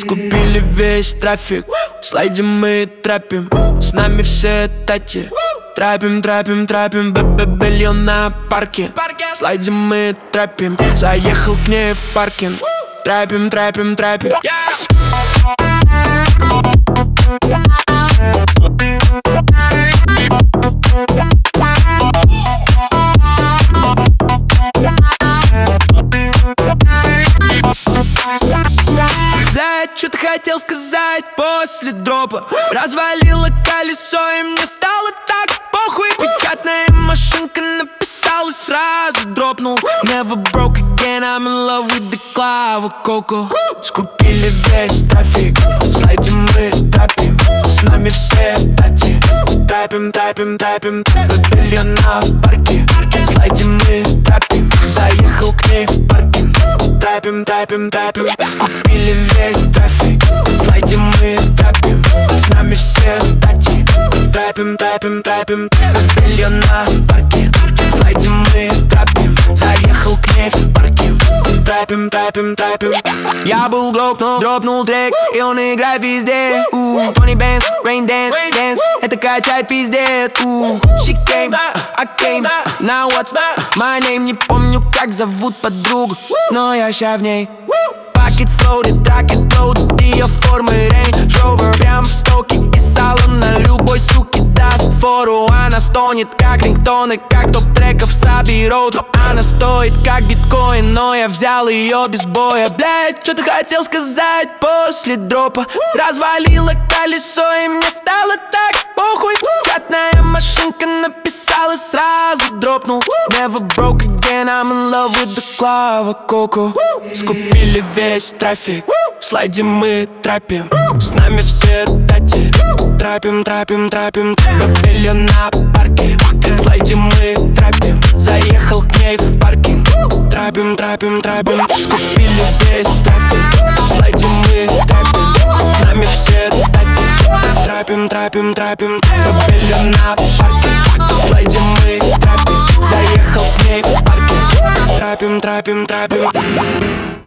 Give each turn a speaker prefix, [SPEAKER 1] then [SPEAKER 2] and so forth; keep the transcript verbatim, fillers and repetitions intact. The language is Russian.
[SPEAKER 1] Скупили весь трафик, слайдим мы трэпим. С нами все тати, трапим, трапим, трапим. Б-б-белье на парке, слайдим мы трэпим. Заехал к ней в паркинг, трапим, трапим, трапим. Что ты хотел сказать после дропа? Развалило колесо и мне стало так похуй. Печатная машинка написала, сразу дропнул. Never broke again, I'm in love with the Клава Коко. Скупили весь трафик, слайдим мы трапим. С нами все тати, трапим, трапим, трапим. Белье на парке, слайдим мы трапим. Заехал к ней в паркинг, трапим, трапим, трапим. Скупили весь трафик, слайдим мы трапим. С нами все тати, трапим, трапим, трапим. Белье на парке, слайдим мы трапим. Заехал к ней в паркинг, трапим, трапим, трапим. Я был глокнул, дропнул трек, и он играет везде. У, Тони Бенз, Rain Dance, Dance, это качает пиздец. У, she came, I came, now what's my name? Не помню, как зовут подругу, но я ща в ней. Pockets loaded, rocket loaded, ее формы Range Rover. Прям в стоке и салона любой суки даст фору. Она стонет, как рингтоны, как топ треков с Abbey Road. Она стоит, как биткоин, но я взял ее без боя. Блять, что ты хотел сказать после дропа? Развалило колесо и мне стало так похуй. Чатная машинка написала, сразу дропнул. Never broke again, I'm in love with the Клава Коко. Скупили весь трафик, слайдим мы трапим. С нами все тати, трапим, трапим, трапим. Белье на парке, слайдим мы трапим. Заехал к ней в паркинг, трапим, трапим, трапим. Скупили весь трафик, слайдим мы трапим. С нами все тати, трапим, трапим, трапим. Белье на парке, слайдим мы трапим. Заехал к ней в паркинг, трапим, трапим, трапим.